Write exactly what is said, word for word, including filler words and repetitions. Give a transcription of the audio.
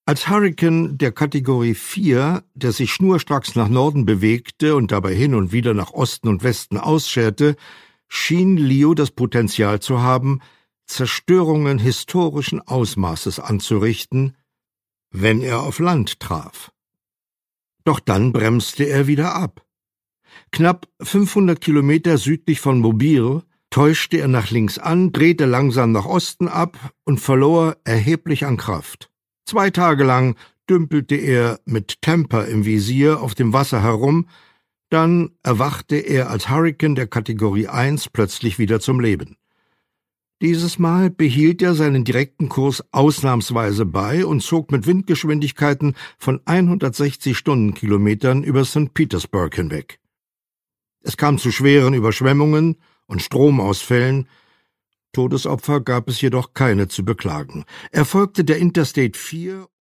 Als Hurrikan der Kategorie vier, der sich schnurstracks nach Norden bewegte und dabei hin und wieder nach Osten und Westen ausscherte, schien Leo das Potenzial zu haben, Zerstörungen historischen Ausmaßes anzurichten, wenn er auf Land traf. Doch dann bremste er wieder ab. Knapp fünfhundert Kilometer südlich von Mobile täuschte er nach links an, drehte langsam nach Osten ab und verlor erheblich an Kraft. Zwei Tage lang dümpelte er mit Tampa im Visier auf dem Wasser herum, dann erwachte er als Hurrikan der Kategorie eins plötzlich wieder zum Leben. Dieses Mal behielt er seinen direkten Kurs ausnahmsweise bei und zog mit Windgeschwindigkeiten von hundertsechzig Stundenkilometern über Sankt Petersburg hinweg. Es kam zu schweren Überschwemmungen und Stromausfällen. Todesopfer gab es jedoch keine zu beklagen. Er folgte der Interstate vier